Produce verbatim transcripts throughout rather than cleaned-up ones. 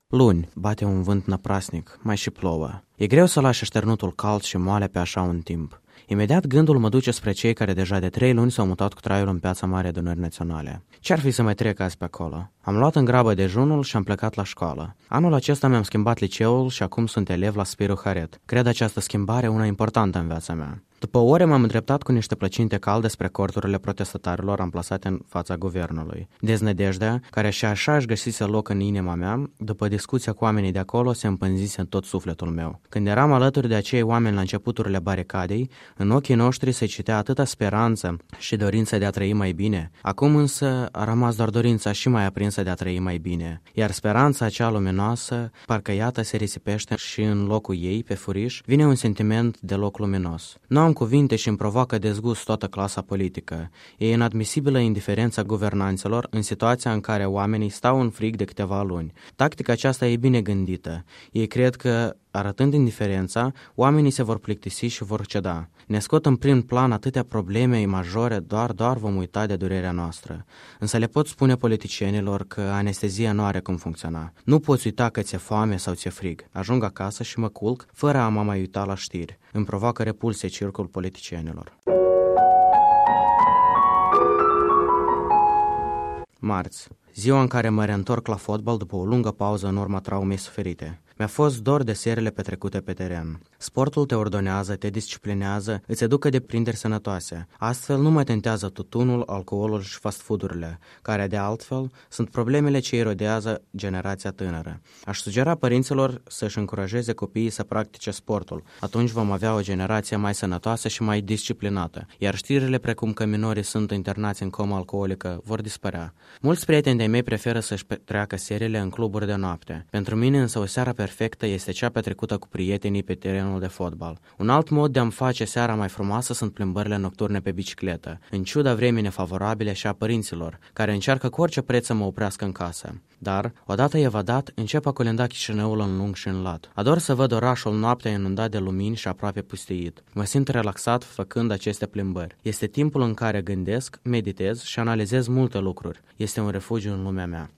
Luni, bate un vânt năprasnic, mai și plouă. E greu să lași așternutul cald și moale pe așa un timp. Imediat gândul mă duce spre cei care deja de trei luni s-au mutat cu traiul în Piața Mare Adunării Naționale. Ce-ar fi să mai trec azi pe acolo? Am luat în grabă dejunul și am plecat la școală. Anul acesta mi-am schimbat liceul și acum sunt elev la Spiru Haret. Cred această schimbare una importantă în viața mea. După ore m-am îndreptat cu niște plăcinte calde spre corturile protestatarilor amplasate în fața guvernului. Deznădejdea, care și așa își găsise loc în inima mea, după discuția cu oamenii de acolo, se împânzise în tot sufletul meu. Când eram alături de acei oameni la începuturile baricadei, în ochii noștri se citea atâta speranță și dorința de a trăi mai bine. Acum însă a rămas doar dorința și mai aprinsă de a trăi mai bine, iar speranța acea luminoasă, parcă iată se risipește și în locul ei, pe furiș, vine un sentiment deloc luminos. Nu am cuvinte și îmi provoacă dezgust toată clasa politică. E inadmisibilă indiferența guvernanților în situația în care oamenii stau în frig de câteva luni. Tactica aceasta e bine gândită. Ei cred că, arătând indiferența, oamenii se vor plictisi și vor ceda. Ne scot în prim plan atâtea probleme majore, doar, doar vom uita de durerea noastră. Însă le pot spune politicienilor că anestezia nu are cum funcționa. Nu poți uita că ți-e foame sau ți-e frig. Ajung acasă și mă culc, fără a mă mai uita la știri. Îmi provoacă repulsie circul politicienilor. Marți, ziua în care mă reîntorc la fotbal după o lungă pauză în urma traumei suferite. Mi-a fost dor de serele petrecute pe teren. Sportul te ordonează, te disciplinează, îți educă deprinderi sănătoase. Astfel nu mă tentează tutunul, alcoolul și fast food-urile, care de altfel sunt problemele ce erodează generația tânără. Aș sugera părinților să-și încurajeze copiii să practice sportul. Atunci vom avea o generație mai sănătoasă și mai disciplinată, iar știrile precum că minorii sunt internați în comă alcoolică vor dispărea. Mulți prieteni de-ai mei preferă să-și petreacă serile în cluburi de noapte. Pentru mine însă o seară perfectă este cea petrecută cu prietenii pe terenul de fotbal. Un alt mod de a-mi face seara mai frumoasă sunt plimbările nocturne pe bicicletă, în ciuda vremii nefavorabile și a părinților, care încearcă cu orice preț să mă oprească în casă. Dar, odată evadat, încep a colinda Chișinăul în lung și în lat. Ador să văd orașul noaptea inundat de lumini și aproape pustiit. Mă simt relaxat făcând aceste plimbări. Este timpul în care gândesc, meditez și analizez multe lucruri. Este un refugiu în lumea mea.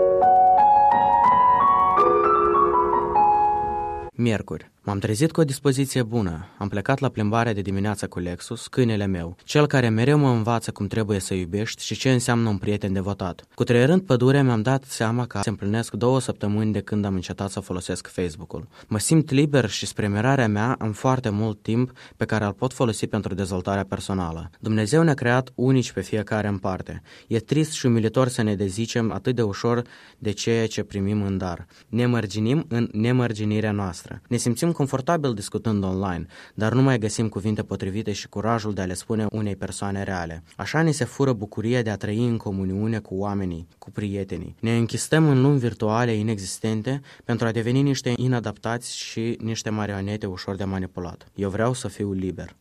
Miercuri. M-am trezit cu o dispoziție bună. Am plecat la plimbare de dimineață cu Lexus, câinele meu, cel care mereu mă învață cum trebuie să iubești și ce înseamnă un prieten devotat. Cutreierând pădurea, mi-am dat seama că se împlinesc două săptămâni de când am încetat să folosesc Facebook-ul. Mă simt liber și spre mirarea mea am foarte mult timp pe care îl pot folosi pentru dezvoltarea personală. Dumnezeu ne-a creat unici pe fiecare în parte. E trist și umilitor să ne dezicem atât de ușor de ceea ce primim în dar. Ne mărginim în nemărginirea noastră. Ne simțim confortabil discutând online, dar nu mai găsim cuvinte potrivite și curajul de a le spune unei persoane reale. Așa ne se fură bucuria de a trăi în comuniune cu oamenii, cu prietenii. Ne închistăm în lumi virtuale inexistente pentru a deveni niște inadaptați și niște marionete ușor de manipulat. Eu vreau să fiu liber.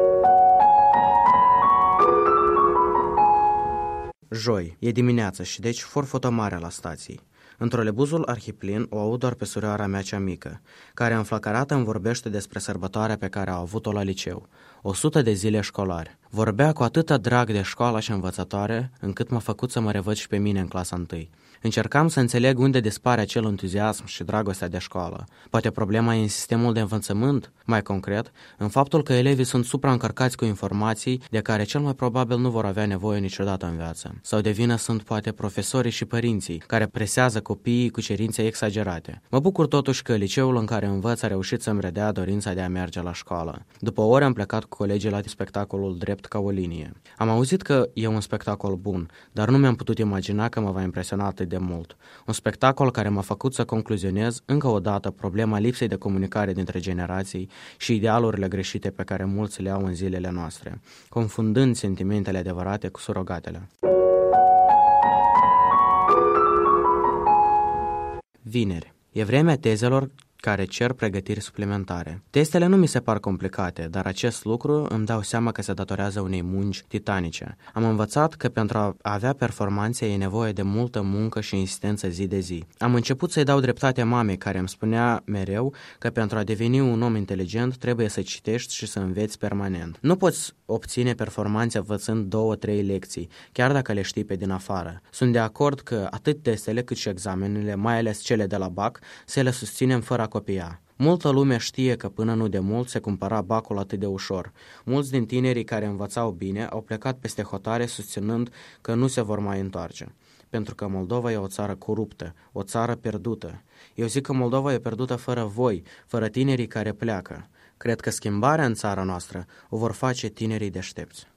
Joi, e dimineață și deci for fotomarea la stații. În trolebuzul arhiplin o aud doar pe surioara mea cea mică, care înflăcărată îmi vorbește despre sărbătoarea pe care a avut-o la liceu, o sută de zile școlare. Vorbea cu atâta drag de școala și învățătoare, încât m-a făcut să mă revăd și pe mine în clasa întâi. Încercam să înțeleg unde dispare acel entuziasm și dragostea de școală. Poate problema e în sistemul de învățământ? Mai concret, în faptul că elevii sunt supraîncărcați cu informații de care cel mai probabil nu vor avea nevoie niciodată în viață. Sau de vină sunt poate profesorii și părinții, care presează copiii cu cerințe exagerate. Mă bucur totuși că liceul în care învăț a reușit să-mi redea dorința de a merge la școală. După o oră am plecat cu colegii la spectacolul Drept ca o linie. Am auzit că e un spectacol bun, dar nu mi-am putut imagina că mă va impresiona atât de mult. Un spectacol care m-a făcut să concluzionez încă o dată problema lipsei de comunicare dintre generații și idealurile greșite pe care mulți le au în zilele noastre, confundând sentimentele adevărate cu surogatele. Vineri. E vremea tezelor care cer pregătiri suplimentare. Testele nu mi se par complicate, dar acest lucru îmi dau seama că se datorează unei munci titanice. Am învățat că pentru a avea performanțe e nevoie de multă muncă și insistență zi de zi. Am început să-i dau dreptate mamei care îmi spunea mereu că pentru a deveni un om inteligent trebuie să citești și să înveți permanent. Nu poți obține performanțe învățând două, trei lecții, chiar dacă le știi pe din afară. Sunt de acord că atât testele cât și examenele, mai ales cele de la bac, să le susținem fără a copia. Multă lume știe că până nu de mult se cumpăra bacul atât de ușor. Mulți din tinerii care învățau bine au plecat peste hotare susținând că nu se vor mai întoarce. Pentru că Moldova e o țară coruptă, o țară pierdută. Eu zic că Moldova e pierdută fără voi, fără tinerii care pleacă. Cred că schimbarea în țara noastră o vor face tinerii deștepți.